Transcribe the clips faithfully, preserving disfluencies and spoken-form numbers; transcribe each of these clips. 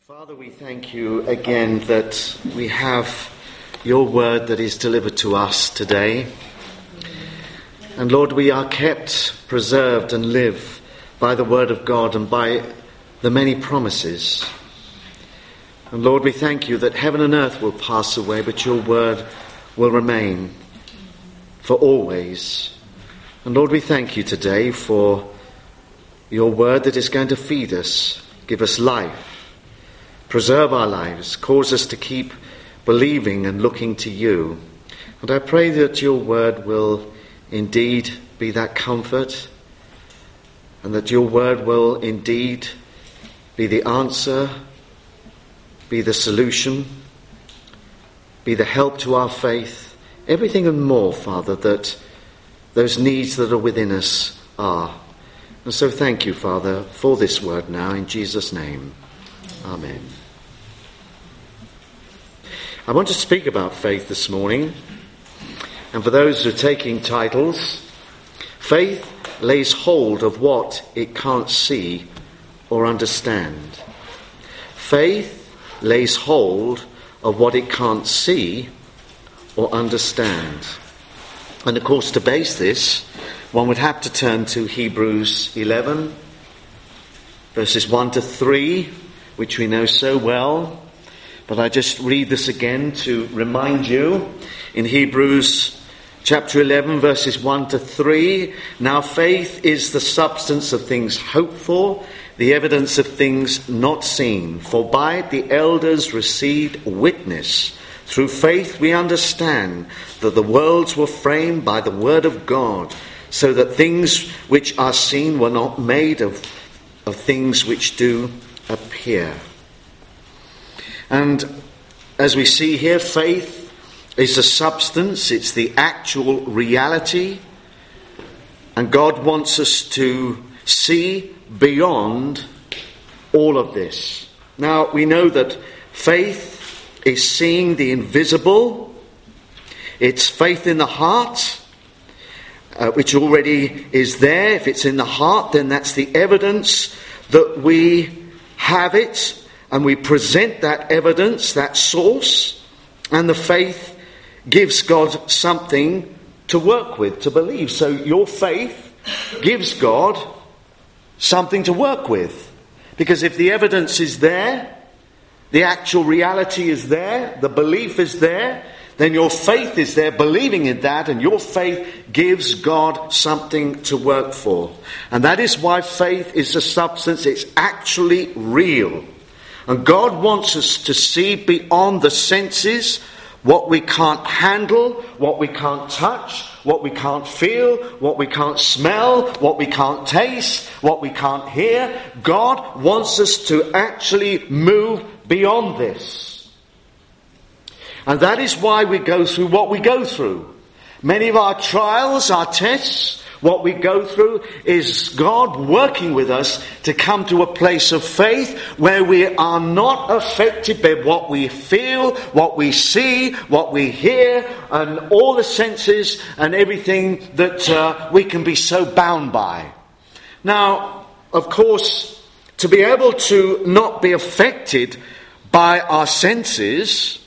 Father, we thank you again that we have your word that is delivered to us today. And Lord, we are kept, preserved and live by the word of God and by the many promises. And Lord, we thank you that heaven and earth will pass away, but your word will remain for always. And Lord, we thank you today for your word that is going to feed us, give us life, preserve our lives, cause us to keep believing and looking to you. And I pray that your word will indeed be that comfort, and that your word will indeed be the answer, be the solution, be the help to our faith, everything and more, Father, that those needs that are within us are. And so thank you, Father, for this word now, in Jesus' name. Amen. I want to speak about faith this morning. And for those who are taking titles, faith lays hold of what it can't see or understand. Faith lays hold of what it can't see or understand. And of course, to base this, one would have to turn to Hebrews eleven, verses one to three, which we know so well. But I just read this again to remind you. In Hebrews chapter eleven, verses one to three, now faith is the substance of things hoped for, the evidence of things not seen. For by it the elders received witness. Through faith we understand that the worlds were framed by the word of God, so that things which are seen were not made of, of things which do appear. And as we see here, faith is a substance, it's the actual reality, and God wants us to see beyond all of this. Now, we know that faith is seeing the invisible. It's faith in the heart, uh, which already is there. If it's in the heart, then that's the evidence that we have it. And we present that evidence, that source, and the faith gives God something to work with, to believe. So your faith gives God something to work with. Because if the evidence is there, the actual reality is there, the belief is there, then your faith is there, believing in that, and your faith gives God something to work for. And that is why faith is a substance, it's actually real. And God wants us to see beyond the senses, what we can't handle, what we can't touch, what we can't feel, what we can't smell, what we can't taste, what we can't hear. God wants us to actually move beyond this. And that is why we go through what we go through. Many of our trials, our tests, what we go through is God working with us to come to a place of faith where we are not affected by what we feel, what we see, what we hear, and all the senses and everything that uh, we can be so bound by. Now, of course, to be able to not be affected by our senses,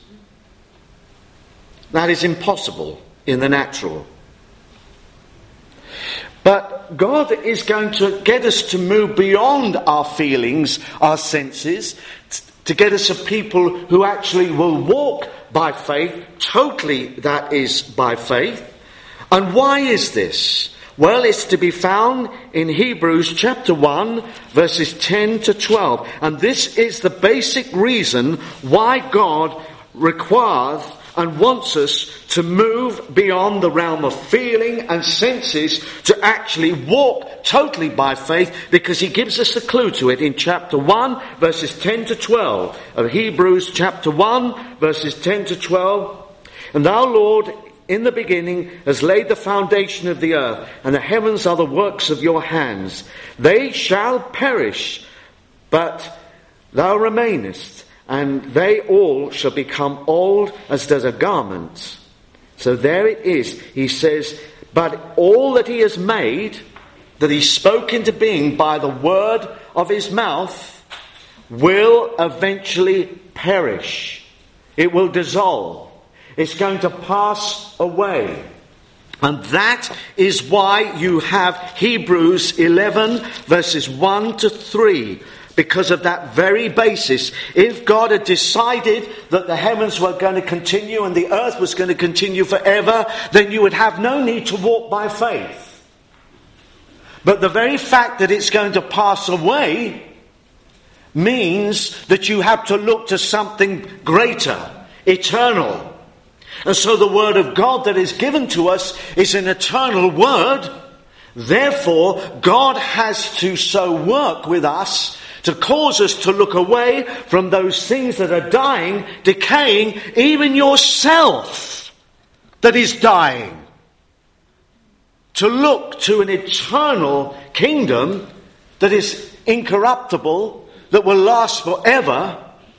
that is impossible in the natural. But God is going to get us to move beyond our feelings, our senses, to get us a people who actually will walk by faith. Totally, that is by faith. And why is this? Well, it's to be found in Hebrews chapter one, verses ten to twelve. And this is the basic reason why God requires and wants us to move beyond the realm of feeling and senses to actually walk totally by faith, because he gives us a clue to it in chapter one, verses ten to twelve of Hebrews chapter one, verses ten to twelve. And thou, Lord, in the beginning has laid the foundation of the earth, and the heavens are the works of your hands. They shall perish, but thou remainest, and they all shall become old as does a garment. So there it is. He says, but all that he has made, that he spoke into being by the word of his mouth, will eventually perish. It will dissolve. It's going to pass away. And that is why you have Hebrews eleven verses one to three. Because of that very basis. If God had decided that the heavens were going to continue and the earth was going to continue forever, then you would have no need to walk by faith. But the very fact that it's going to pass away means that you have to look to something greater, eternal. And so the word of God that is given to us is an eternal word. Therefore, God has to so work with us to cause us to look away from those things that are dying, decaying, even yourself that is dying. To look to an eternal kingdom that is incorruptible, that will last forever.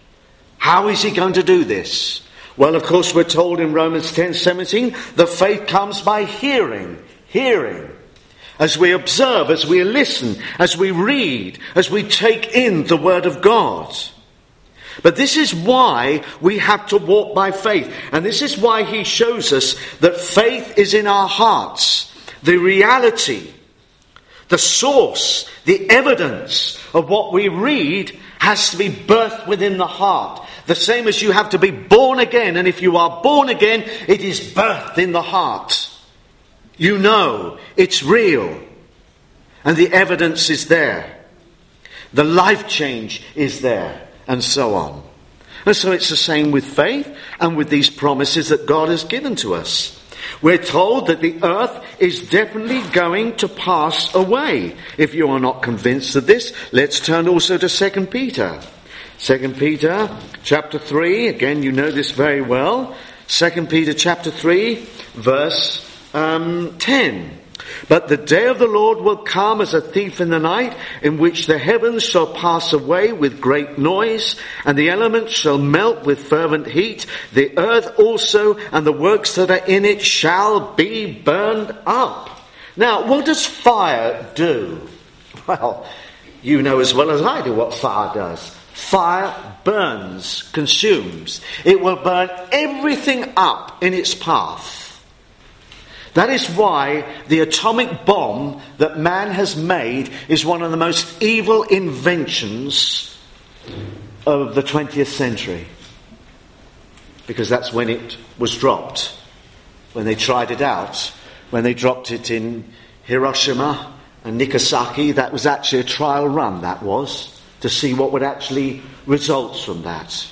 How is he going to do this? Well, of course, we're told in Romans ten seventeen that faith comes by hearing. Hearing. As we observe, as we listen, as we read, as we take in the Word of God. But this is why we have to walk by faith. And this is why he shows us that faith is in our hearts. The reality, the source, the evidence of what we read has to be birthed within the heart. The same as you have to be born again. And if you are born again, it is birthed in the heart. You know it's real. And the evidence is there. The life change is there. And so on. And so it's the same with faith and with these promises that God has given to us. We're told that the earth is definitely going to pass away. If you are not convinced of this, let's turn also to Second Peter. Second Peter chapter three. Again, you know this very well. Second Peter chapter three, verse Um, ten. But the day of the Lord will come as a thief in the night, in which the heavens shall pass away with great noise, and the elements shall melt with fervent heat. The earth also and the works that are in it shall be burned up. Now, what does fire do? Well, you know as well as I do what fire does. Fire burns, consumes. It will burn everything up in its path. That is why the atomic bomb that man has made is one of the most evil inventions of the twentieth century. Because that's when it was dropped. When they tried it out. When they dropped it in Hiroshima and Nagasaki, that was actually a trial run, that was, to see what would actually result from that.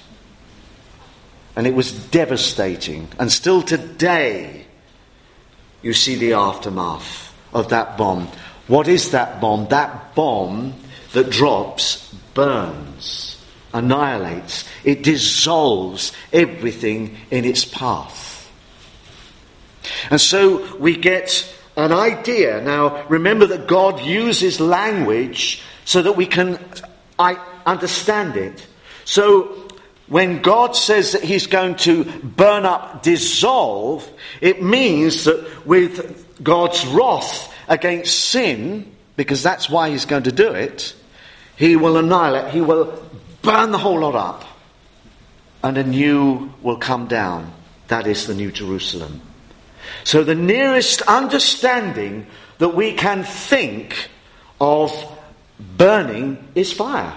And it was devastating. And still today, you see the aftermath of that bomb. What is that bomb? That bomb that drops burns, annihilates. It dissolves everything in its path. And so we get an idea. Now, remember that God uses language so that we can I understand it. So when God says that he's going to burn up, dissolve, it means that with God's wrath against sin, because that's why he's going to do it, he will annihilate, he will burn the whole lot up. And a new will come down. That is the New Jerusalem. So the nearest understanding that we can think of burning is fire.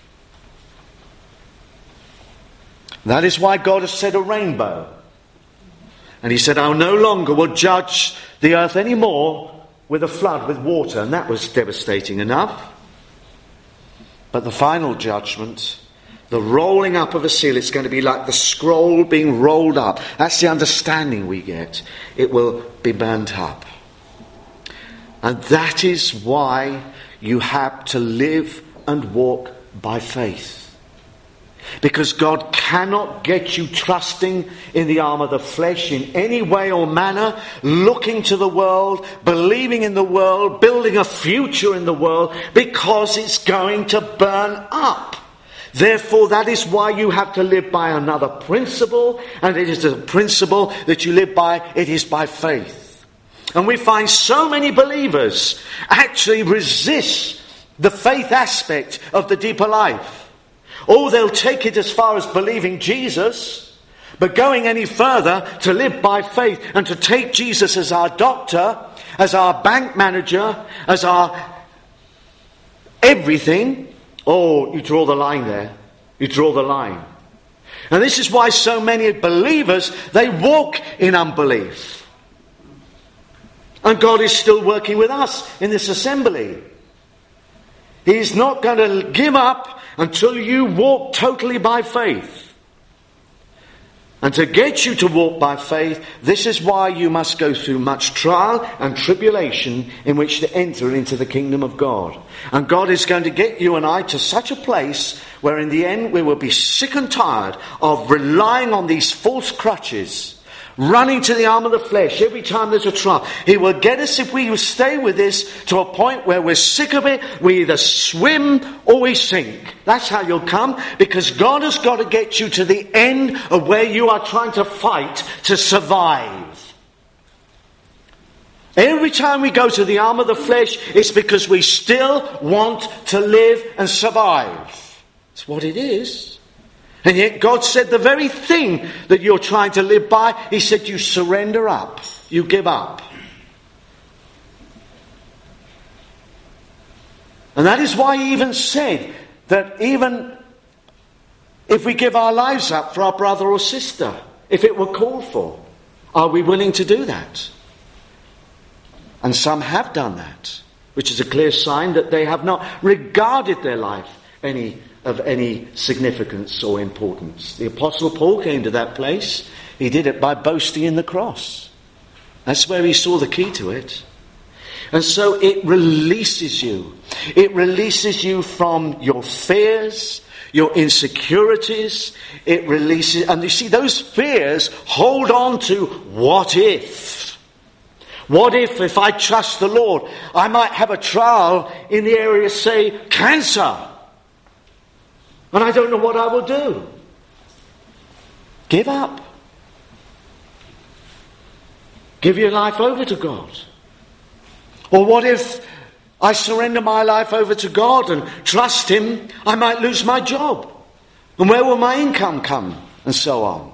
That is why God has said a rainbow. And he said, I no longer will judge the earth anymore with a flood, with water. And that was devastating enough. But the final judgment, the rolling up of a seal, it's going to be like the scroll being rolled up. That's the understanding we get. It will be burnt up. And that is why you have to live and walk by faith. Because God cannot get you trusting in the arm of the flesh in any way or manner, looking to the world, believing in the world, building a future in the world, because it's going to burn up. Therefore, that is why you have to live by another principle, and it is the principle that you live by, it is by faith. And we find so many believers actually resist the faith aspect of the deeper life. Or they'll take it as far as believing Jesus, but going any further to live by faith and to take Jesus as our doctor, as our bank manager, as our everything. Oh, you draw the line there. You draw the line. And this is why so many believers, they walk in unbelief. And God is still working with us in this assembly. He's not going to give up until you walk totally by faith. And to get you to walk by faith, this is why you must go through much trial and tribulation in which to enter into the kingdom of God. And God is going to get you and I to such a place where in the end we will be sick and tired of relying on these false crutches, running to the arm of the flesh every time there's a trial. He will get us, if we stay with this, to a point where we're sick of it. We either swim or we sink. That's how you'll come, because God has got to get you to the end of where you are trying to fight to survive. Every time we go to the arm of the flesh, it's because we still want to live and survive. That's what it is. And yet God said the very thing that you're trying to live by, he said you surrender up, you give up. And that is why he even said that even if we give our lives up for our brother or sister, if it were called for, are we willing to do that? And some have done that, which is a clear sign that they have not regarded their life any of any significance or importance. The Apostle Paul came to that place. He did it by boasting in the cross. That's where he saw the key to it. And so it releases you. It releases you from your fears, your insecurities. It releases, and you see, those fears hold on to what if. What if, if I trust the Lord, I might have a trial in the area, say, cancer. And I don't know what I will do. Give up. Give your life over to God. Or what if I surrender my life over to God and trust him, I might lose my job. And where will my income come? And so on.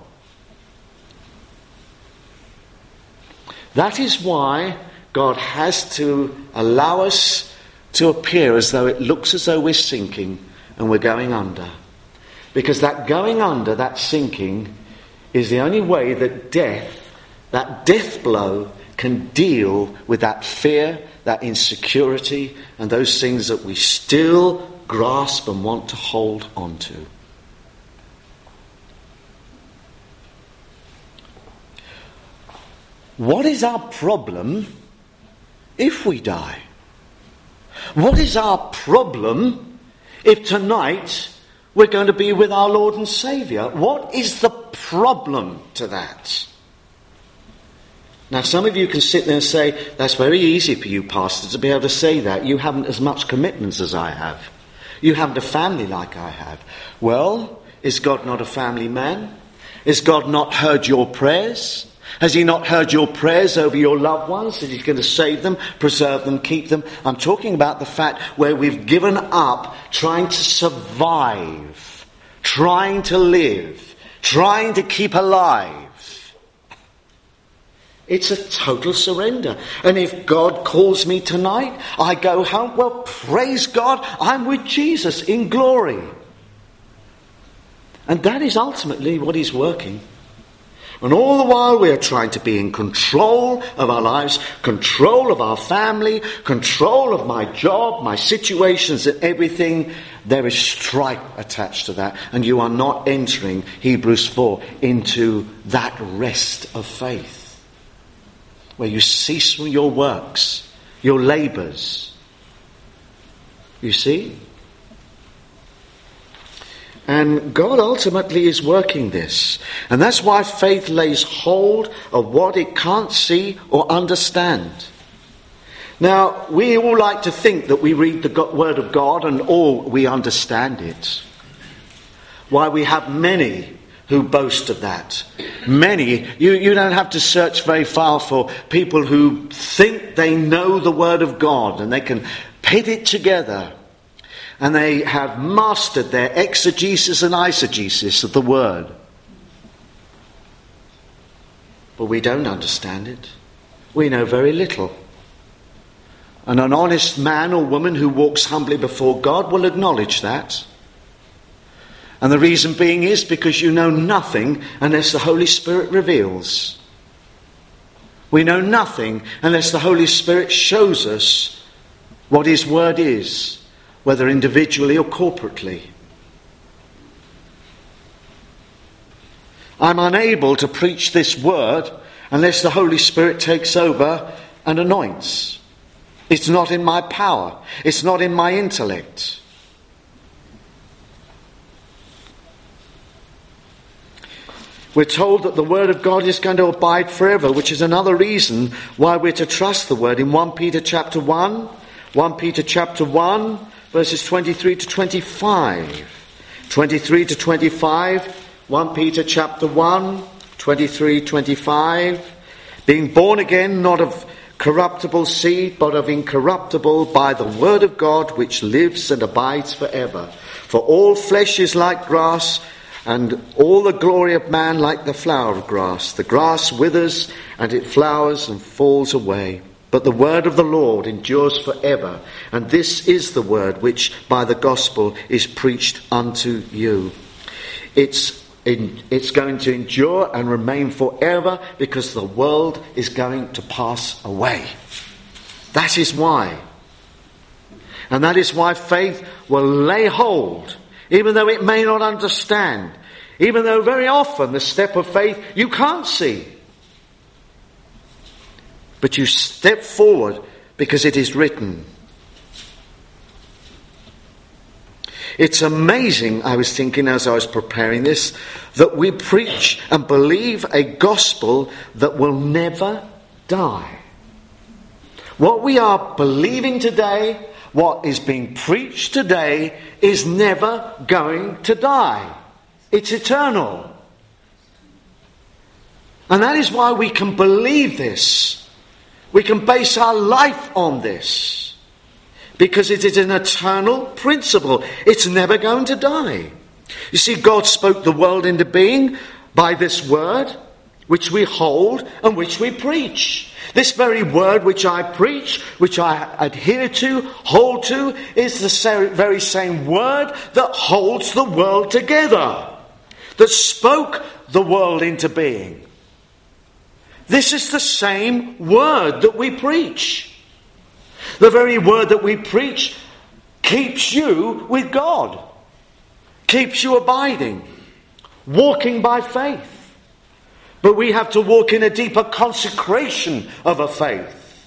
That is why God has to allow us to appear as though it looks as though we're sinking and we're going under. Because that going under, that sinking, is the only way that death, that death blow, can deal with that fear, that insecurity, and those things that we still grasp and want to hold on to. What is our problem if we die? What is our problem if tonight we're going to be with our Lord and Saviour? What is the problem to that? Now, some of you can sit there and say, that's very easy for you, Pastor, to be able to say that. You haven't as much commitments as I have. You haven't a family like I have. Well, is God not a family man? Has God not heard your prayers? Has he not heard your prayers over your loved ones? That he's going to save them, preserve them, keep them? I'm talking about the fact where we've given up trying to survive, trying to live, trying to keep alive. It's a total surrender. And if God calls me tonight, I go home. Well, praise God, I'm with Jesus in glory. And that is ultimately what he's working. And all the while we are trying to be in control of our lives, control of our family, control of my job, my situations and everything. There is strife attached to that. And you are not entering, Hebrews four, into that rest of faith, where you cease from your works, your labours. You see? And God ultimately is working this. And that's why faith lays hold of what it can't see or understand. Now, we all like to think that we read the Word of God and all we understand it. Why we have many who boast of that. Many, you, you don't have to search very far for people who think they know the Word of God and they can pit it together. and they have mastered their exegesis and eisegesis of the word. But we don't understand it. We know very little. And an honest man or woman who walks humbly before God will acknowledge that. And the reason being is because you know nothing unless the Holy Spirit reveals. We know nothing unless the Holy Spirit shows us what His word is, whether individually or corporately. I'm unable to preach this word unless the Holy Spirit takes over and anoints. It's not in my power. It's not in my intellect. We're told that the word of God is going to abide forever, which is another reason why we're to trust the word. In First Peter chapter one, First Peter chapter one, verses twenty-three to twenty-five. twenty-three to twenty-five, First Peter chapter one, twenty-three, twenty-five. Being born again, not of corruptible seed, but of incorruptible, by the word of God, which lives and abides forever. For all flesh is like grass, and all the glory of man like the flower of grass. The grass withers, and it flowers and falls away. But the word of the Lord endures forever. And this is the word which by the gospel is preached unto you. It's in, it's going to endure and remain forever because the world is going to pass away. That is why. And that is why faith will lay hold, even though it may not understand, even though very often the step of faith you can't see. But you step forward because it is written. It's amazing, I was thinking as I was preparing this, that we preach and believe a gospel that will never die. What we are believing today, what is being preached today, is never going to die. It's eternal. And that is why we can believe this. We can base our life on this. Because it is an eternal principle. It's never going to die. You see, God spoke the world into being by this word, which we hold and which we preach. This very word which I preach, which I adhere to, hold to, is the very same word that holds the world together, that spoke the world into being. This is the same word that we preach. The very word that we preach keeps you with God, keeps you abiding, walking by faith. But we have to walk in a deeper consecration of a faith.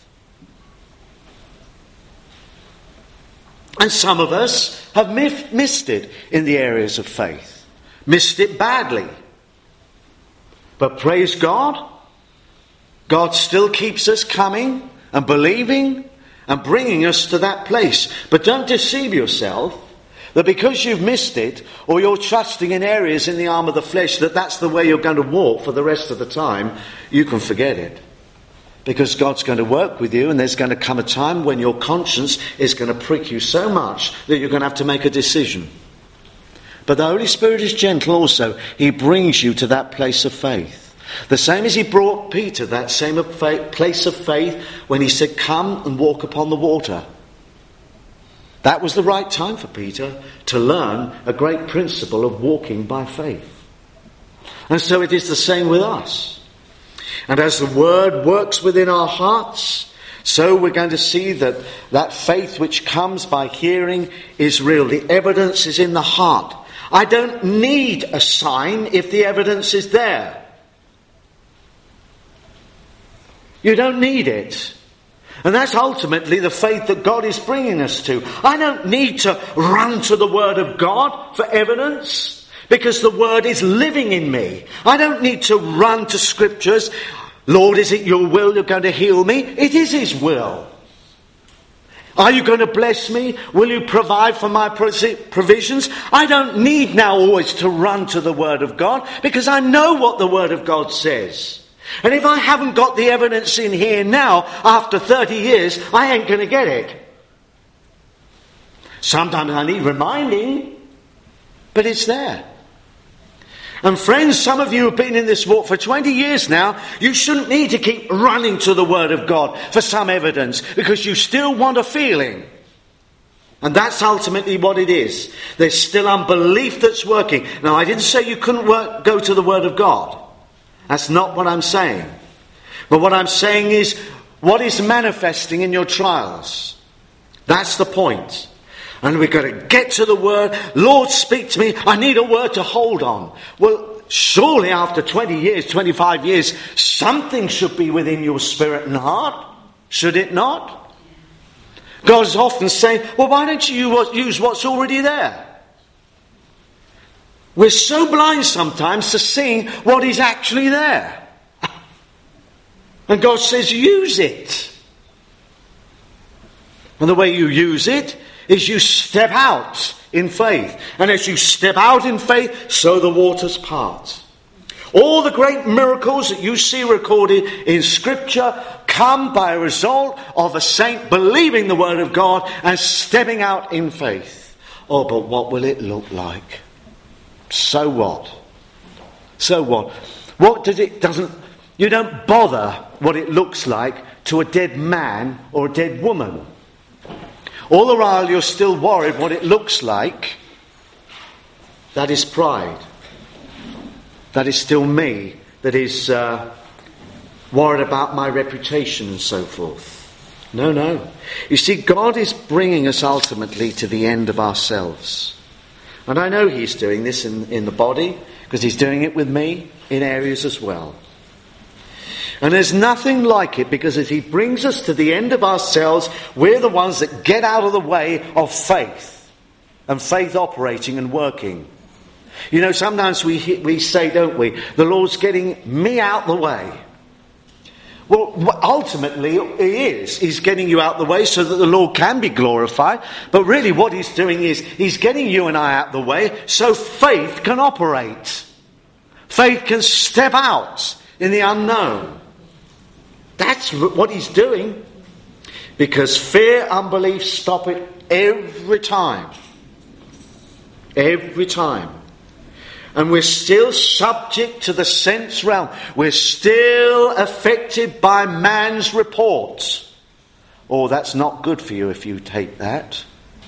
And some of us have missed it in the areas of faith, missed it badly. But praise God, God still keeps us coming and believing and bringing us to that place. But don't deceive yourself that because you've missed it, or you're trusting in areas in the arm of the flesh, that that's the way you're going to walk for the rest of the time. You can forget it. Because God's going to work with you, and there's going to come a time when your conscience is going to prick you so much that you're going to have to make a decision. But the Holy Spirit is gentle also. He brings you to that place of faith. The same as he brought Peter, that same place of faith, when he said, come and walk upon the water. That was the right time for Peter to learn a great principle of walking by faith. And so it is the same with us. And as the word works within our hearts, so we're going to see that that faith which comes by hearing is real. The evidence is in the heart. I don't need a sign if the evidence is there. You don't need it. And that's ultimately the faith that God is bringing us to. I don't need to run to the Word of God for evidence, because the Word is living in me. I don't need to run to Scriptures. Lord, is it your will you're going to heal me? It is His will. Are you going to bless me? Will you provide for my provisions? I don't need now always to run to the Word of God, because I know what the Word of God says. And if I haven't got the evidence in here now, after thirty years, I ain't going to get it. Sometimes I need reminding, but it's there. And friends, some of you have been in this walk for twenty years now. You shouldn't need to keep running to the Word of God for some evidence, because you still want a feeling. And that's ultimately what it is. There's still unbelief that's working. Now, I didn't say you couldn't work, go to the Word of God. That's not what I'm saying. But what I'm saying is, what is manifesting in your trials? That's the point. And we've got to get to the Word. Lord, speak to me. I need a word to hold on. Well, surely after twenty years, twenty-five years, something should be within your spirit and heart. Should it not? God's often saying, well, why don't you use what's already there? We're so blind sometimes to seeing what is actually there. And God says, use it. And the way you use it is you step out in faith. And as you step out in faith, so the waters part. All the great miracles that you see recorded in Scripture come by a result of a saint believing the Word of God and stepping out in faith. Oh, but what will it look like? So what? So what? What does it doesn't... You don't bother what it looks like to a dead man or a dead woman. All the while you're still worried what it looks like. That is pride. That is still me. That is uh, worried about my reputation and so forth. No, no. You see, God is bringing us ultimately to the end of ourselves. And I know He's doing this in, in the body, because He's doing it with me in areas as well. And there's nothing like it, because as He brings us to the end of ourselves, we're the ones that get out of the way of faith. And faith operating and working. You know, sometimes we we say, don't we, the Lord's getting me out the way. Well, ultimately, He is. He's getting you out the way so that the Lord can be glorified. But really what He's doing is, He's getting you and I out the way so faith can operate. Faith can step out in the unknown. That's what He's doing. Because fear, unbelief, stop it every time. Every time. And we're still subject to the sense realm. We're still affected by man's report. Oh, that's not good for you if you take that.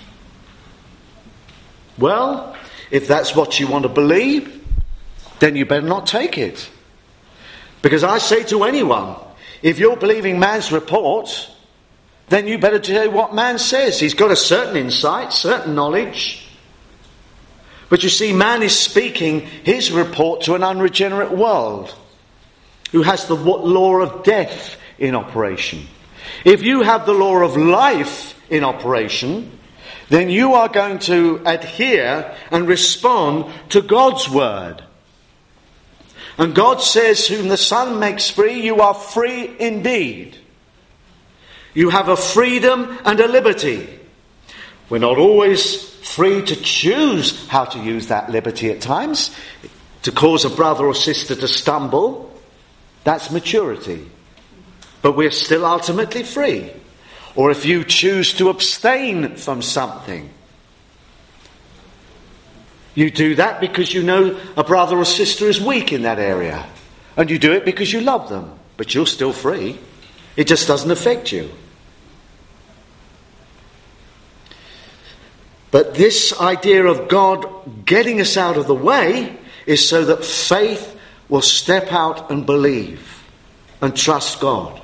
Well, if that's what you want to believe, then you better not take it. Because I say to anyone, if you're believing man's report, then you better do what man says. He's got a certain insight, certain knowledge. But you see, man is speaking his report to an unregenerate world who has the law of death in operation. If you have the law of life in operation, then you are going to adhere and respond to God's word. And God says, whom the Son makes free, you are free indeed. You have a freedom and a liberty. We're not always free to choose how to use that liberty at times. To cause a brother or sister to stumble, that's maturity. But we're still ultimately free. Or if you choose to abstain from something, you do that because you know a brother or sister is weak in that area. And you do it because you love them. But you're still free. It just doesn't affect you. But this idea of God getting us out of the way is so that faith will step out and believe and trust God.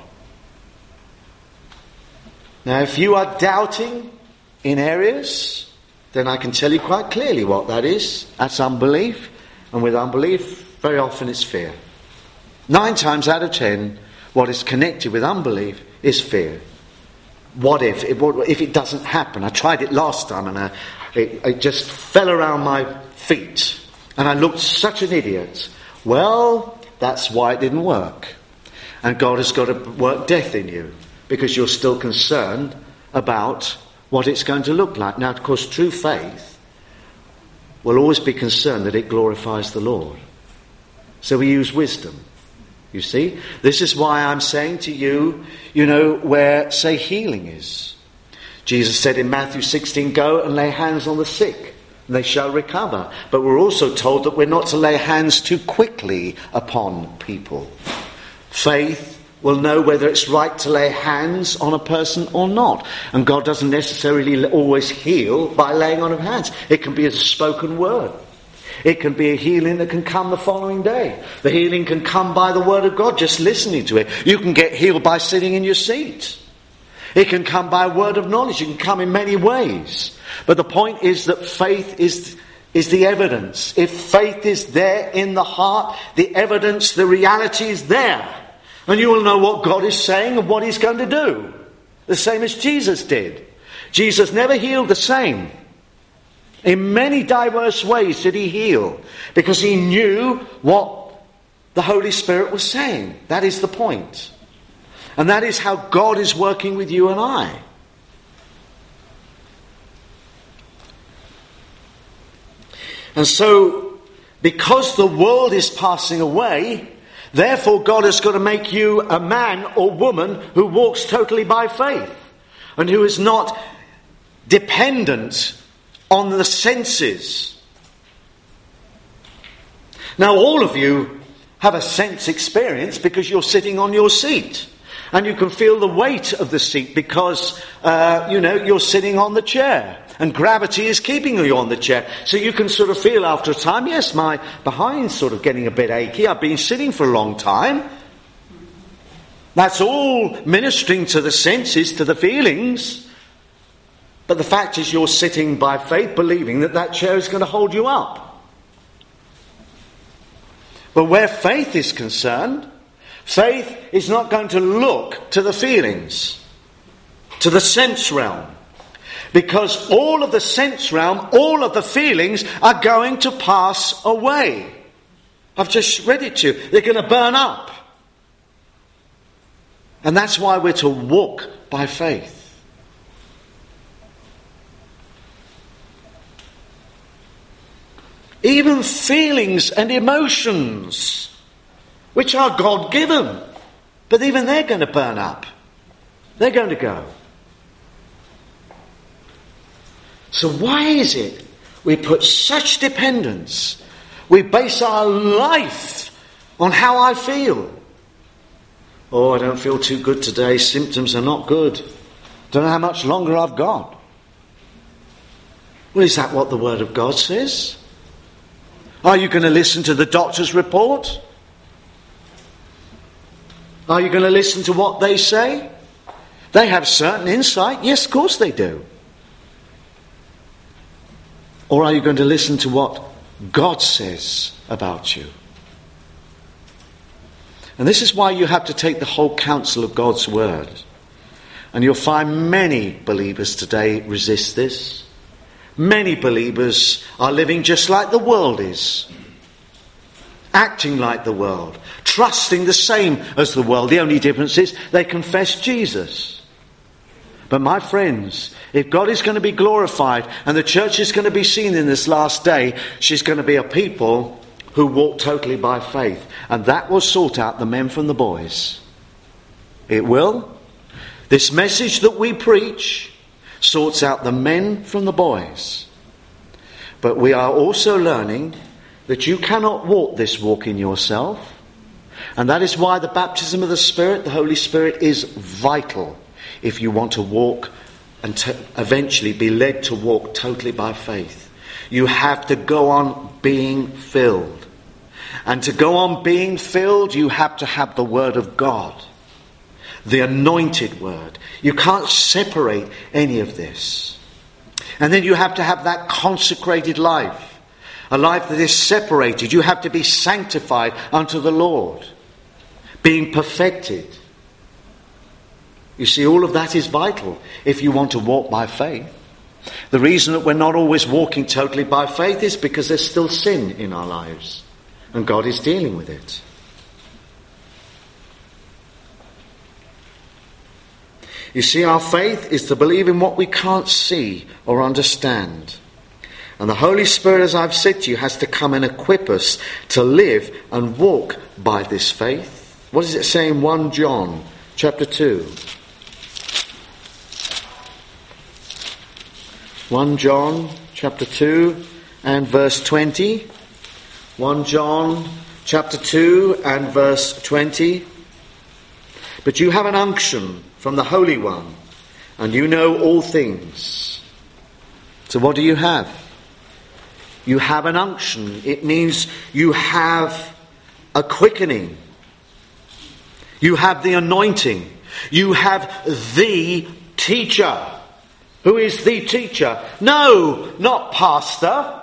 Now, if you are doubting in areas, then I can tell you quite clearly what that is. That's unbelief. And with unbelief, very often it's fear. Nine times out of ten, what is connected with unbelief is fear. What if? It, if it doesn't happen? I tried it last time and I, it, it just fell around my feet. And I looked such an idiot. Well, that's why it didn't work. And God has got to work death in you. Because you're still concerned about what it's going to look like. Now, of course, true faith will always be concerned that it glorifies the Lord. So we use wisdom. You see? This is why I'm saying to you, you know, where, say, healing is. Jesus said in Matthew sixteen, go and lay hands on the sick, and they shall recover. But we're also told that we're not to lay hands too quickly upon people. Faith will know whether it's right to lay hands on a person or not. And God doesn't necessarily always heal by laying on of hands. It can be a spoken word. It can be a healing that can come the following day. The healing can come by the word of God, just listening to it. You can get healed by sitting in your seat. It can come by a word of knowledge. It can come in many ways. But the point is that faith is, is the evidence. If faith is there in the heart, the evidence, the reality is there. And you will know what God is saying and what he's going to do. The same as Jesus did. Jesus never healed the same. In many diverse ways did he heal. Because he knew what the Holy Spirit was saying. That is the point. And that is how God is working with you and I. And so, because the world is passing away, therefore God has got to make you a man or woman who walks totally by faith. And who is not dependent on the senses. Now all of you have a sense experience because you're sitting on your seat. And you can feel the weight of the seat because, uh, you know, you're sitting on the chair. And gravity is keeping you on the chair. So you can sort of feel after a time, yes, my behind's sort of getting a bit achy. I've been sitting for a long time. That's all ministering to the senses, to the feelings. But the fact is you're sitting by faith, believing that that chair is going to hold you up. But where faith is concerned, faith is not going to look to the feelings, to the sense realm. Because all of the sense realm, all of the feelings are going to pass away. I've just read it to you. They're going to burn up. And that's why we're to walk by faith. Even feelings and emotions, which are God-given, but even they're going to burn up. They're going to go. So why is it we put such dependence? We base our life on how I feel. Oh, I don't feel too good today. Symptoms are not good. Don't know how much longer I've got. Well, is that what the Word of God says? Are you going to listen to the doctor's report? Are you going to listen to what they say? They have certain insight. Yes, of course they do. Or are you going to listen to what God says about you? And this is why you have to take the whole counsel of God's word. And you'll find many believers today resist this. Many believers are living just like the world is. Acting like the world. Trusting the same as the world. The only difference is they confess Jesus. But my friends, if God is going to be glorified and the church is going to be seen in this last day, she's going to be a people who walk totally by faith. And that will sort out the men from the boys. It will. This message that we preach sorts out the men from the boys. But we are also learning that you cannot walk this walk in yourself. And that is why the baptism of the Spirit, the Holy Spirit, is vital. If you want to walk and to eventually be led to walk totally by faith. You have to go on being filled. And to go on being filled, you have to have the Word of God. The anointed Word. You can't separate any of this. And then you have to have that consecrated life. A life that is separated. You have to be sanctified unto the Lord. Being perfected. You see, all of that is vital if you want to walk by faith. The reason that we're not always walking totally by faith is because there's still sin in our lives. And God is dealing with it. You see, our faith is to believe in what we can't see or understand. And the Holy Spirit, as I've said to you, has to come and equip us to live and walk by this faith. What does it say in First John chapter two? First John chapter two and verse twenty. First John chapter two and verse twenty. But you have an unction from the Holy One, and you know all things. So what do you have? You have an unction. It means you have a quickening. You have the anointing. You have the teacher. Who is the teacher? No, not pastor.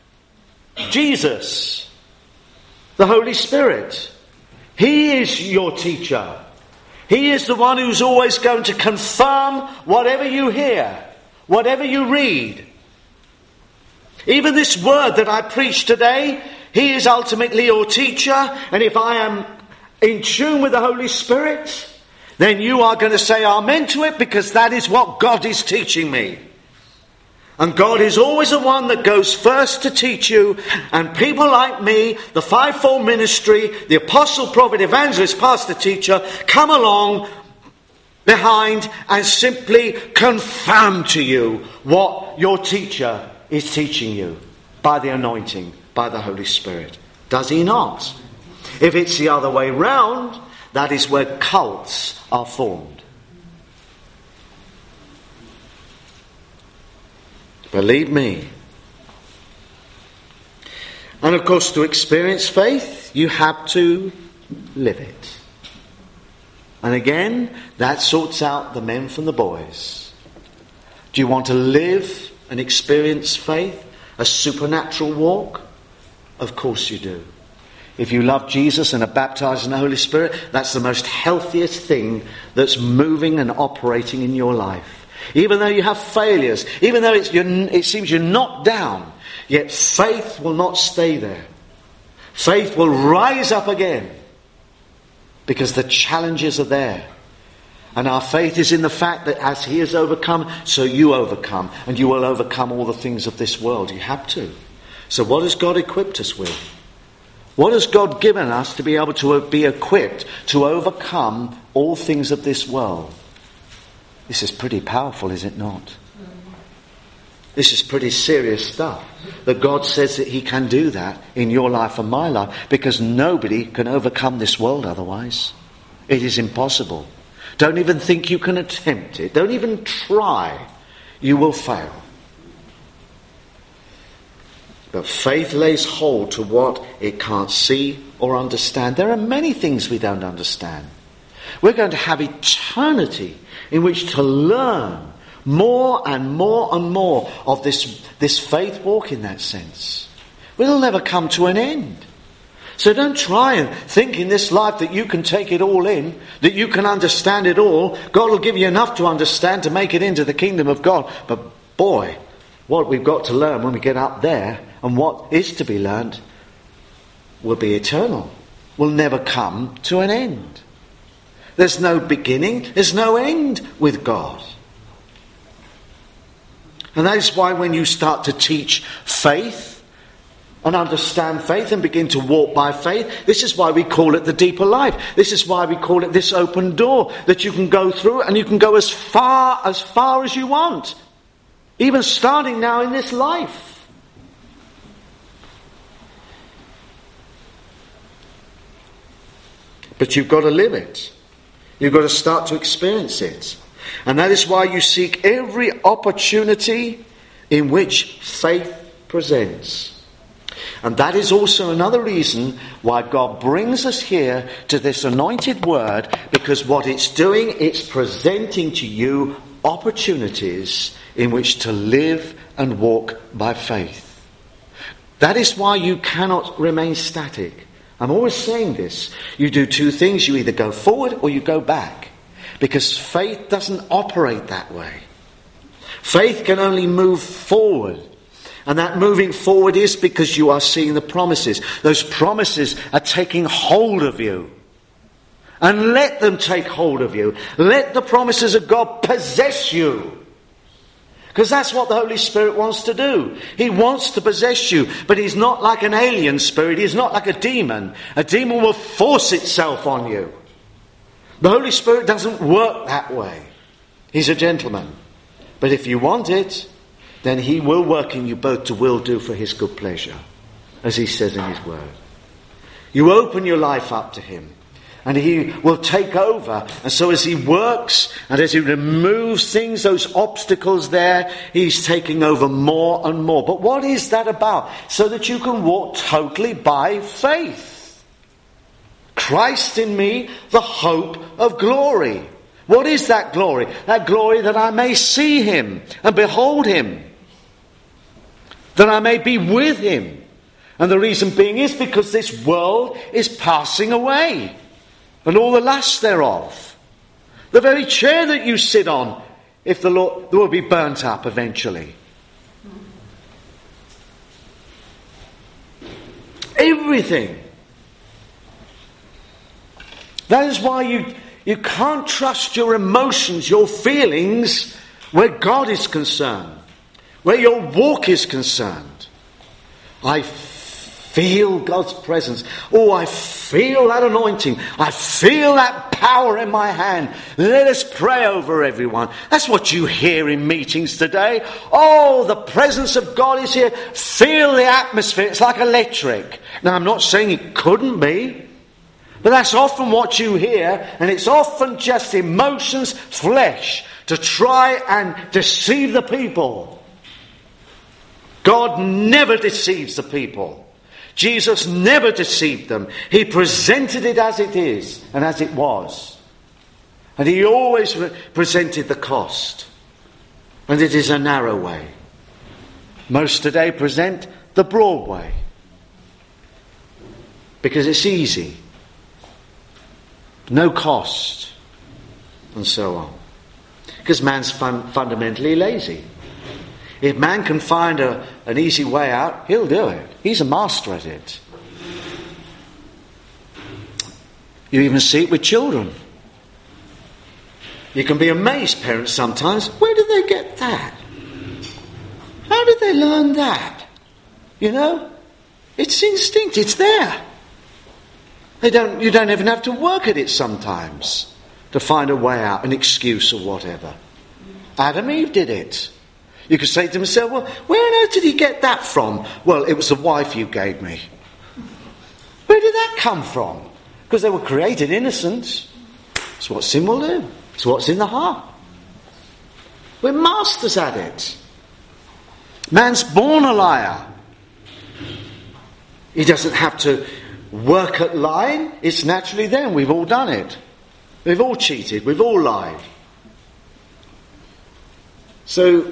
Jesus. The Holy Spirit. He is your teacher. He is the one who's always going to confirm whatever you hear, whatever you read. Even this word that I preach today, he is ultimately your teacher. And if I am in tune with the Holy Spirit, then you are going to say amen to it, because that is what God is teaching me. And God is always the one that goes first to teach you. And people like me, the fivefold ministry, the apostle, prophet, evangelist, pastor, teacher, come along behind and simply confirm to you what your teacher is teaching you by the anointing, by the Holy Spirit. Does he not? If it's the other way round, that is where cults are formed. Believe me. And of course, to experience faith, you have to live it. And again, that sorts out the men from the boys. Do you want to live and experience faith, a supernatural walk? Of course you do. If you love Jesus and are baptized in the Holy Spirit, that's the most healthiest thing that's moving and operating in your life. Even though you have failures, even though it's, you're, it seems you're knocked down, yet faith will not stay there. Faith will rise up again, because the challenges are there. And our faith is in the fact that as he has overcome, so you overcome. And you will overcome all the things of this world. You have to. So what has God equipped us with? What has God given us to be able to be equipped to overcome all things of this world? This is pretty powerful, is it not? This is pretty serious stuff. That God says that he can do that in your life and my life, because nobody can overcome this world otherwise. It is impossible. Don't even think you can attempt it. Don't even try. You will fail. But faith lays hold to what it can't see or understand. There are many things we don't understand. We're going to have eternity in which to learn more and more and more of this, this faith walk in that sense. It'll never come to an end. So don't try and think in this life that you can take it all in, that you can understand it all. God will give you enough to understand to make it into the kingdom of God. But boy, what we've got to learn when we get up there, and what is to be learned, will be eternal. Will never come to an end. There's no beginning, there's no end with God. And that is why when you start to teach faith and understand faith and begin to walk by faith, this is why we call it the deeper life. This is why we call it this open door that you can go through, and you can go as far as far as you want, even starting now in this life. But you've got to live it. You've got to start to experience it. And that is why you seek every opportunity in which faith presents. And that is also another reason why God brings us here to this anointed word, because what it's doing, it's presenting to you opportunities in which to live and walk by faith. That is why you cannot remain static. I'm always saying this. You do two things. You either go forward or you go back. Because faith doesn't operate that way. Faith can only move forward. And that moving forward is because you are seeing the promises. Those promises are taking hold of you. And let them take hold of you. Let the promises of God possess you. Because that's what the Holy Spirit wants to do. He wants to possess you. But he's not like an alien spirit. He's not like a demon. A demon will force itself on you. The Holy Spirit doesn't work that way. He's a gentleman. But if you want it, then he will work in you both to will do for his good pleasure, as he says in his word. You open your life up to him, and he will take over. And so as he works and as he removes things, those obstacles there, he's taking over more and more. But what is that about? So that you can walk totally by faith. Christ in me, the hope of glory. What is that glory? That glory that I may see him and behold him. That I may be with him. And the reason being is because this world is passing away. And all the lust thereof. The very chair that you sit on, if the Lord, will be burnt up eventually. Everything. That is why you, you can't trust your emotions, your feelings, where God is concerned. Where your walk is concerned. I feel God's presence. Oh, I feel that anointing. I feel that power in my hand. Let us pray over everyone. That's what you hear in meetings today. Oh, the presence of God is here. Feel the atmosphere. It's like electric. Now, I'm not saying it couldn't be. But that's often what you hear. And it's often just emotions, flesh, to try and deceive the people. God never deceives the people. Jesus never deceived them. He presented it as it is and as it was. And he always re- presented the cost. And it is a narrow way. Most today present the broad way. Because it's easy. No cost. And so on. Because man's fun- fundamentally lazy. If man can find a, an easy way out, he'll do it. He's a master at it. You even see it with children. You can be amazed, parents, sometimes. Where did they get that? How did they learn that? You know? It's instinct. It's there. They don't. You don't even have to work at it sometimes to find a way out, an excuse or whatever. Adam and Eve did it. You could say to himself, well, where on earth did he get that from? Well, it was the wife you gave me. Where did that come from? Because they were created innocent. It's what sin will do. It's what's in the heart. We're masters at it. Man's born a liar. He doesn't have to work at lying. It's naturally there. We've all done it. We've all cheated. We've all lied. So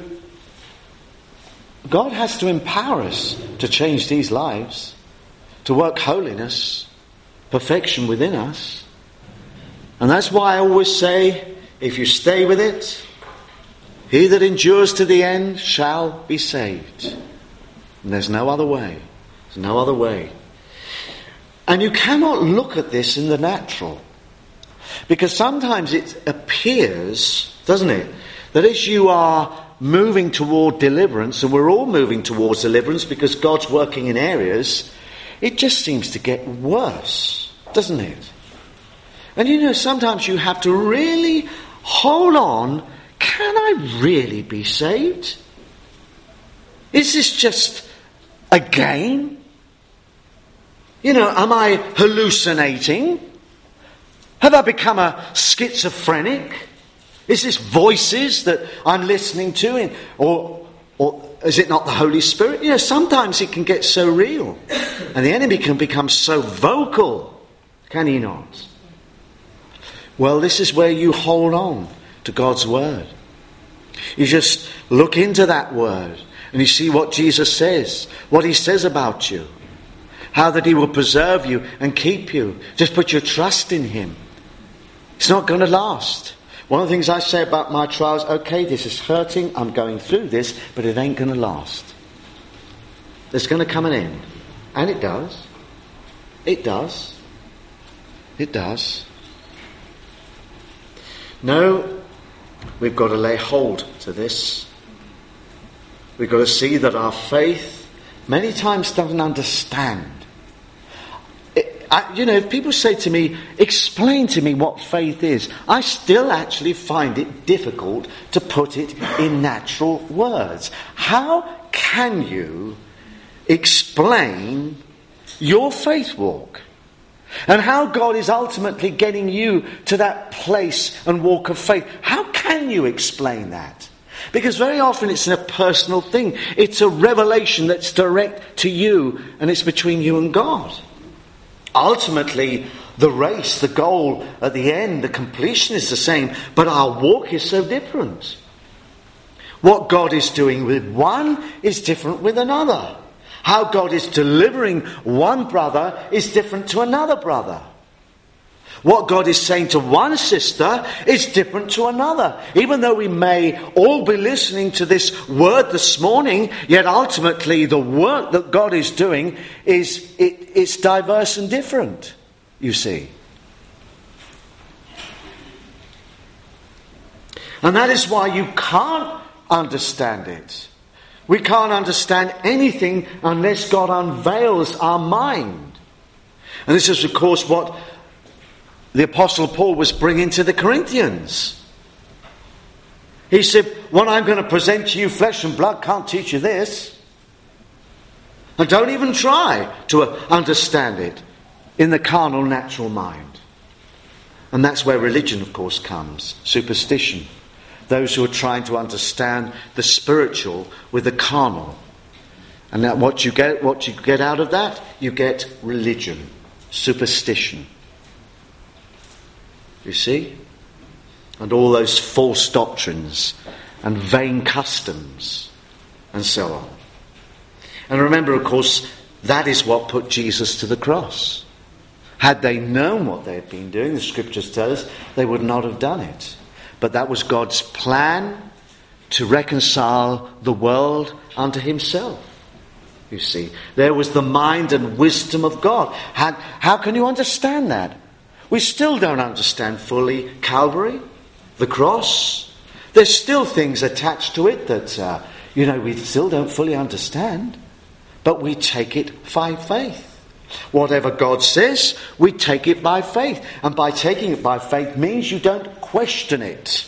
God has to empower us to change these lives, to work holiness, perfection within us. And that's why I always say, if you stay with it, he that endures to the end shall be saved. And there's no other way. There's no other way. And you cannot look at this in the natural. Because sometimes it appears, doesn't it, that as you are moving toward deliverance, and we're all moving towards deliverance because God's working in areas, it just seems to get worse, doesn't it? And you know, sometimes you have to really hold on. Can I really be saved? Is this just a game? You know, am I hallucinating? Have I become a schizophrenic? Is this voices that I'm listening to? In, or, or is it not the Holy Spirit? You know, sometimes it can get so real. And the enemy can become so vocal. Can he not? Well, this is where you hold on to God's word. You just look into that word and you see what Jesus says, what he says about you, how that he will preserve you and keep you. Just put your trust in him. It's not going to last. One of the things I say about my trials, okay, this is hurting, I'm going through this, but it ain't going to last. There's going to come an end. And it does. It does. It does. No, we've got to lay hold to this. We've got to see that our faith many times doesn't understand. It, I, you know, if people say to me, explain to me what faith is, I still actually find it difficult to put it in natural words. How can you explain your faith walk? And how God is ultimately getting you to that place and walk of faith? How can you explain that? Because very often it's a personal thing. It's a revelation that's direct to you, and it's between you and God. Ultimately, the race, the goal at the end, the completion is the same, but our walk is so different. What God is doing with one is different with another. How God is delivering one brother is different to another brother. What God is saying to one sister is different to another. Even though we may all be listening to this word this morning, yet ultimately the work that God is doing is it, it's diverse and different, you see. And that is why you can't understand it. We can't understand anything unless God unveils our mind. And this is, of course, what the Apostle Paul was bringing to the Corinthians. He said, what I'm going to present to you, flesh and blood can't teach you this. And don't even try to understand it in the carnal, natural mind. And that's where religion, of course, comes. Superstition. Those who are trying to understand the spiritual with the carnal. And that what you get, what you get out of that, you get religion, superstition. You see? And all those false doctrines and vain customs and so on. And remember, of course, that is what put Jesus to the cross. Had they known what they had been doing, the scriptures tell us, they would not have done it. But that was God's plan to reconcile the world unto himself. You see, there was the mind and wisdom of God. How, how can you understand that? We still don't understand fully Calvary, the cross. There's still things attached to it that, uh, you know, we still don't fully understand. But we take it by faith. Whatever God says, we take it by faith. And by taking it by faith means you don't question it.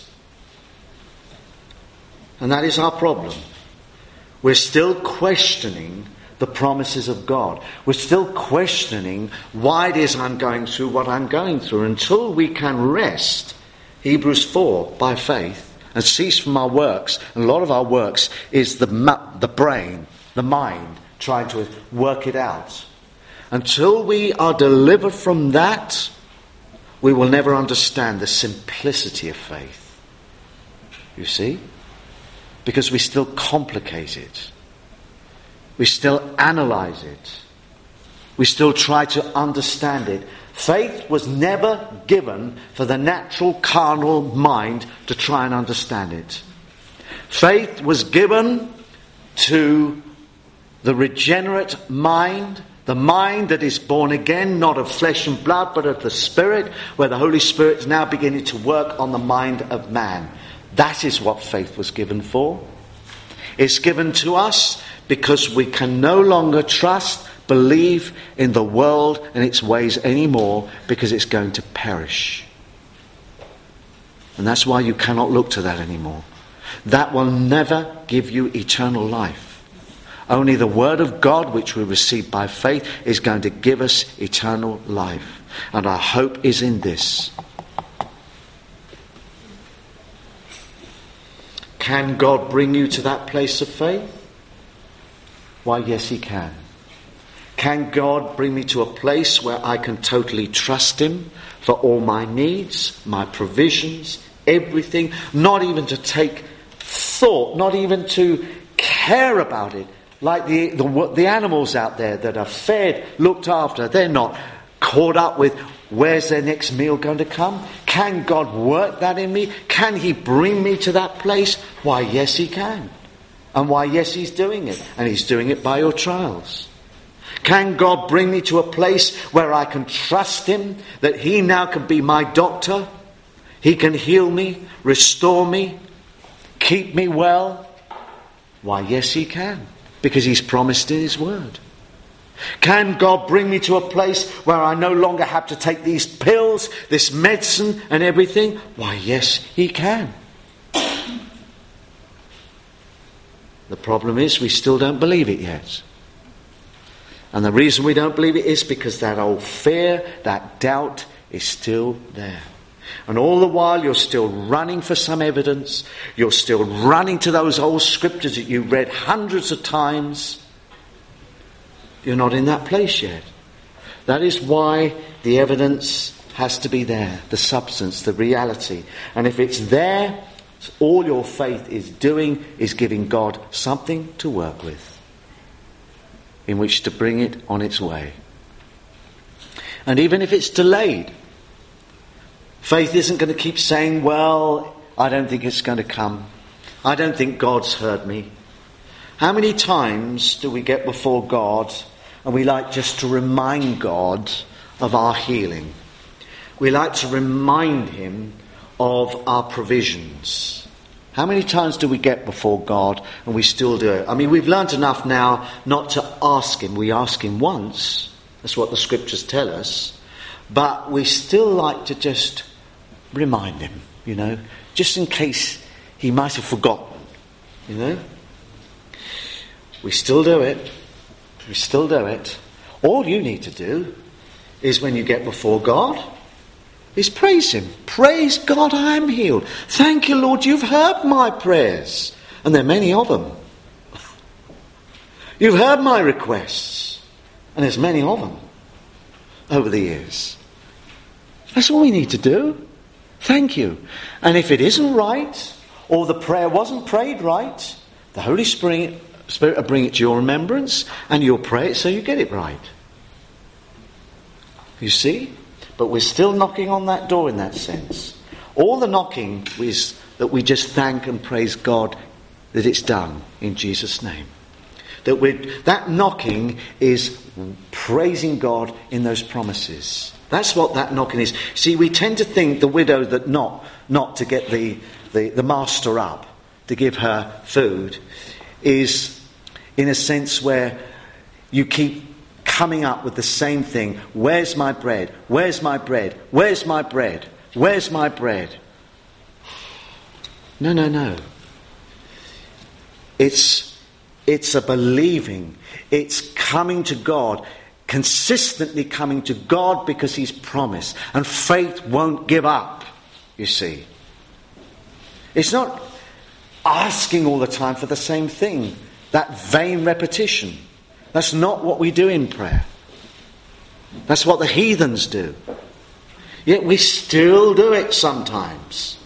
And that is our problem. We're still questioning the promises of God. We're still questioning why it is I'm going through what I'm going through. Until we can rest, Hebrews four, by faith, and cease from our works. And a lot of our works is the the brain, the mind, trying to work it out. Until we are delivered from that, we will never understand the simplicity of faith. You see? Because we still complicate it. We still analyze it. We still try to understand it. Faith was never given for the natural carnal mind to try and understand it. Faith was given to the regenerate mind, the mind that is born again, not of flesh and blood, but of the Spirit, where the Holy Spirit is now beginning to work on the mind of man. That is what faith was given for. It's given to us because we can no longer trust, believe in the world and its ways anymore, because it's going to perish. And that's why you cannot look to that anymore. That will never give you eternal life. Only the Word of God, which we receive by faith, is going to give us eternal life. And our hope is in this. Can God bring you to that place of faith? Why, yes, he can. Can God bring me to a place where I can totally trust him for all my needs, my provisions, everything, not even to take thought, not even to care about it? Like the, the the animals out there that are fed, looked after, they're not caught up with where's their next meal going to come. Can God work that in me? Can he bring me to that place? Why, yes, he can. And why, yes, he's doing it. And he's doing it by your trials. Can God bring me to a place where I can trust him, that he now can be my doctor? He can heal me, restore me, keep me well? Why, yes, he can. Because he's promised in his word. Can God bring me to a place where I no longer have to take these pills, this medicine and everything? Why, yes, he can. The problem is we still don't believe it yet. And the reason we don't believe it is because that old fear, that doubt is still there. And all the while you're still running for some evidence. You're still running to those old scriptures that you read hundreds of times. You're not in that place yet. That is why the evidence has to be there. The substance, the reality. And if it's there, all your faith is doing is giving God something to work with, in which to bring it on its way. And even if it's delayed, faith isn't going to keep saying, well, I don't think it's going to come. I don't think God's heard me. How many times do we get before God and we like just to remind God of our healing? We like to remind him of our provisions. How many times do we get before God and we still do it? I mean, we've learnt enough now not to ask him. We ask him once. That's what the scriptures tell us. But we still like to just remind him, you know, just in case he might have forgotten, you know. We still do it. We still do it. All you need to do is when you get before God, is praise him. Praise God, I am healed. Thank you, Lord, you've heard my prayers. And there are many of them. You've heard my requests. And there's many of them over the years. That's all we need to do. Thank you. And if it isn't right, or the prayer wasn't prayed right, the Holy Spirit, Spirit will bring it to your remembrance, and you'll pray it so you get it right. You see? But we're still knocking on that door in that sense. All the knocking is that we just thank and praise God that it's done in Jesus' name. That we that knocking is praising God in those promises. That's what that knocking is. See, we tend to think the widow that not not to get the, the, the master up, to give her food, is in a sense where you keep coming up with the same thing. Where's my bread? Where's my bread? Where's my bread? Where's my bread? No, no, no. It's, it's a believing. It's coming to God. Consistently coming to God because he's promised. And faith won't give up, you see. It's not asking all the time for the same thing. That vain repetition. That's not what we do in prayer. That's what the heathens do. Yet we still do it sometimes.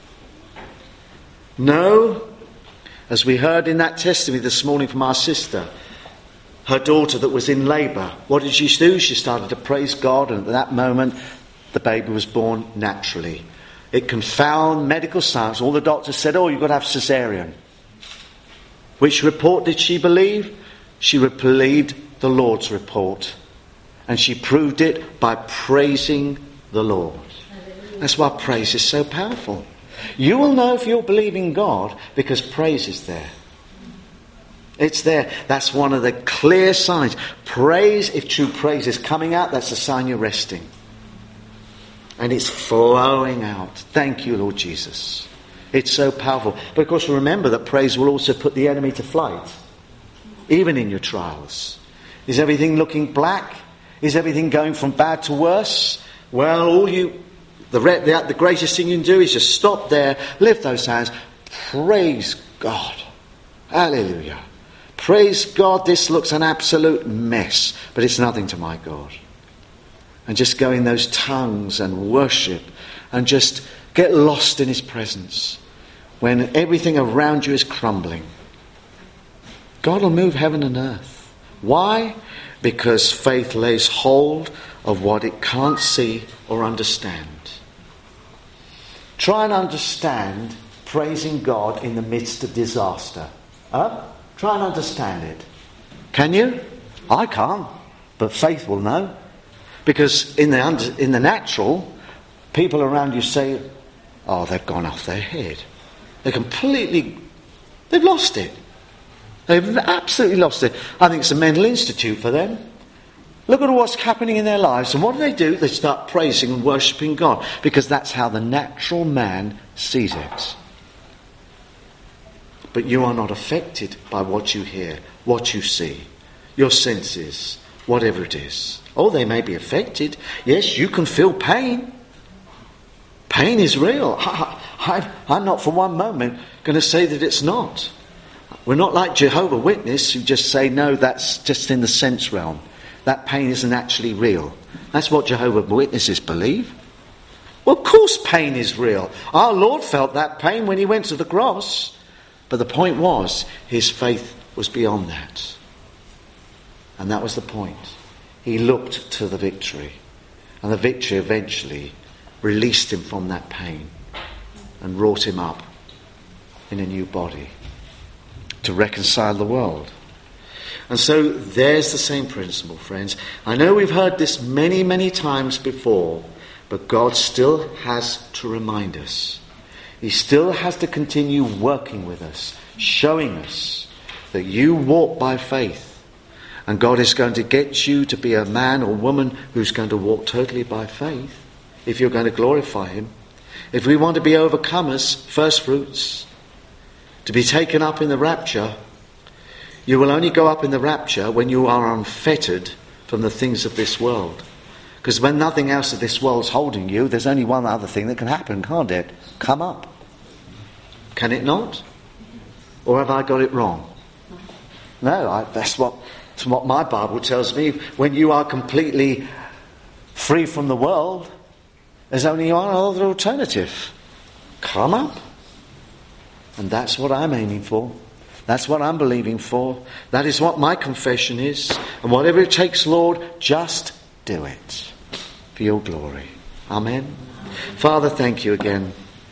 No, as we heard in that testimony this morning from our sister, her daughter that was in labour, what did she do? She started to praise God, and at that moment the baby was born naturally. It confounded medical science. All the doctors said, oh, you've got to have cesarean. Which report did she believe? She believed the Lord's report. And she proved it by praising the Lord. That's why praise is so powerful. You will know if you're believing God because praise is there. It's there. That's one of the clear signs. Praise, if true praise is coming out, that's a sign you're resting. And it's flowing out. Thank you, Lord Jesus. It's so powerful. But of course, remember that praise will also put the enemy to flight. Even in your trials. Is everything looking black? Is everything going from bad to worse? Well, all you, the, the, the greatest thing you can do is just stop there, lift those hands, praise God. Hallelujah. Praise God, this looks an absolute mess, but it's nothing to my God. And just go in those tongues and worship and just get lost in his presence when everything around you is crumbling. God will move heaven and earth. Why? Because faith lays hold of what it can't see or understand. Try and understand praising God in the midst of disaster. Huh? Try and understand it. Can you? I can't. But faith will know. Because in the, under, in the natural, people around you say, oh, they've gone off their head. They're completely, they've lost it. They've absolutely lost it. I think it's a mental institute for them. Look at what's happening in their lives. And what do they do? They start praising and worshipping God, because that's how the natural man sees it. But you are not affected by what you hear, what you see, your senses, whatever it is. Oh, they may be affected. Yes, you can feel pain. Pain is real. I, I, I'm not for one moment going to say that it's not. We're not like Jehovah's Witnesses who just say, no, that's just in the sense realm. That pain isn't actually real. That's what Jehovah's Witnesses believe. Well, of course pain is real. Our Lord felt that pain when he went to the cross. But the point was, his faith was beyond that. And that was the point. He looked to the victory. And the victory eventually released him from that pain and wrought him up in a new body to reconcile the world. And so there's the same principle, friends. I know we've heard this many, many times before, but God still has to remind us. He still has to continue working with us, showing us that you walk by faith. And God is going to get you to be a man or woman who's going to walk totally by faith if you're going to glorify him. If we want to be overcomers, first fruits, to be taken up in the rapture, you will only go up in the rapture when you are unfettered from the things of this world. Because when nothing else of this world's holding you, there's only one other thing that can happen, can't it? Come up. Can it not? Or have I got it wrong? No, I, that's what, that's what my Bible tells me. When you are completely free from the world, there's only one other alternative. Come up. And that's what I'm aiming for. That's what I'm believing for. That is what my confession is. And whatever it takes, Lord, just do it for your glory. Amen. Father, thank you again.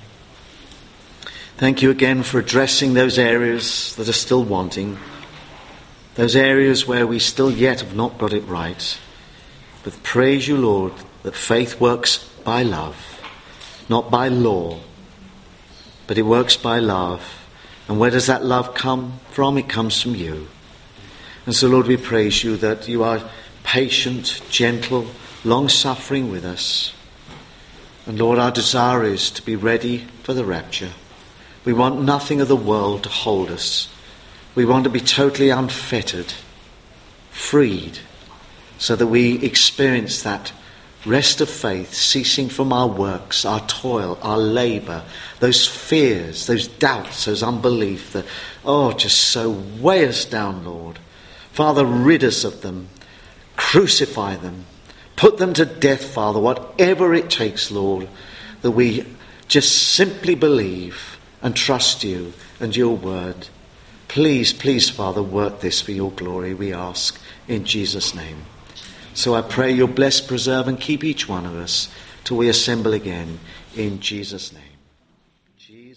Thank you again for addressing those areas that are still wanting. Those areas where we still yet have not got it right. But praise you, Lord, that faith works by love, not by law, but it works by love. And where does that love come from? It comes from you. And so, Lord, we praise you that you are patient, gentle, long-suffering with us. And Lord, our desire is to be ready for the rapture. We want nothing of the world to hold us. We want to be totally unfettered, freed, so that we experience that rest of faith, ceasing from our works, our toil, our labour, those fears, those doubts, those unbelief that, oh, just so weigh us down, Lord. Father, rid us of them. Crucify them. Put them to death, Father, whatever it takes, Lord, that we just simply believe and trust you and your word. Please, please, Father, work this for your glory, we ask, in Jesus' name. So I pray you'll bless, preserve and keep each one of us till we assemble again in Jesus' name.